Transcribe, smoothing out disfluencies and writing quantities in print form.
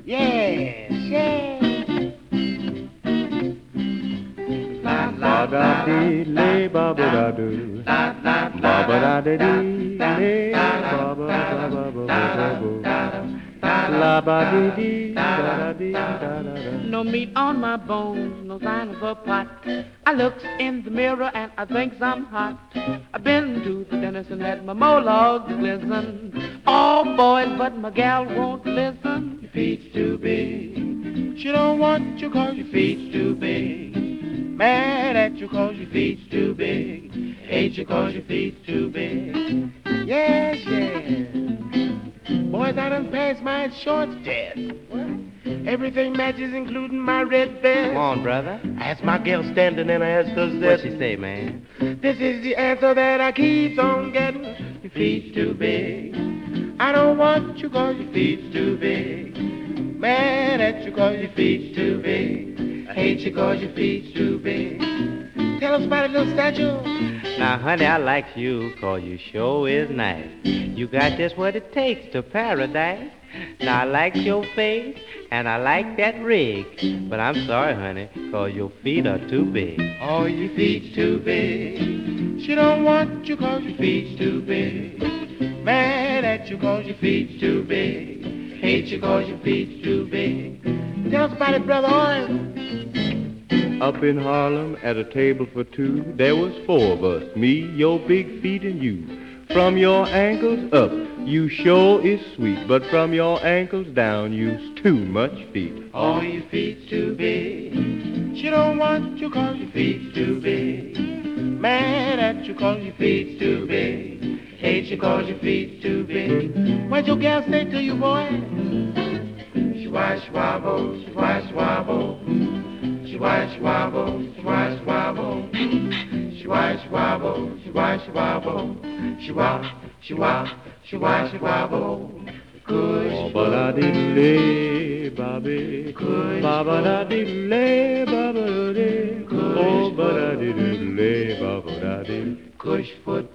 Yes, yes. La Ba la da la dee la lay ba ba da do. la la Ba ba da la dee dee lay ba ba ba ba ba ba ba ba. La ba dee dee da da dee da da da. no meat on my bones, no sign of a pot. I looks in the mirror and I thinks I'm hot. I've been to the dentist and had my molars glisten. Oh, boys, but my gal won't listen. Your feet's too big. She don't want you 'cause your feet's too big. Mad at you 'cause your feet's too big. Hate you 'cause your feet's too big. Yes, yes. Boys, I done passed my shorts test. Everything matches, including my red vest. Come on, brother. I asked my girl standing and I asked her What that. she say, man? This is the answer that I keep on getting. Your feet's too big. I don't want you 'cause your feet's too big. Mad at you 'cause your feet's too big. I hate you 'cause your feet's too big. Tell us about a little statue. Now, honey, I like you 'cause you sure is nice. You got just what it takes to paradise. Now, I like your face and I like that rig. But I'm sorry, honey, 'cause your feet are too big. Oh, your feet's too big. She don't want you 'cause your feet's too big. Mad at you 'cause your feet's too big. Hate you 'cause your feet's too big. Tell us about it, Brother Oil. Up in Harlem at a table for two, there was four of us, me, your big feet, and you. From your ankles up, you sure is sweet, but from your ankles down, you's too much feet. Oh, your feet's too big. She don't want you 'cause your feet's too big. Mad at you 'cause your feet's too big. Hate you 'cause your feet's too big. What'd your gal say to you, boy? Shwa-shwabble, shwa-shwabble. Shwa-shwabble, shwa-shwabble. Shwa-shwabble, shwa-shwabble. Shwa-shwabble. Kush, Oh, ba da dee lay, Bobby. Ba ba da dee lay, ba ba da dee. Oh, ba da dee lay, ba ba da dee. Kush foot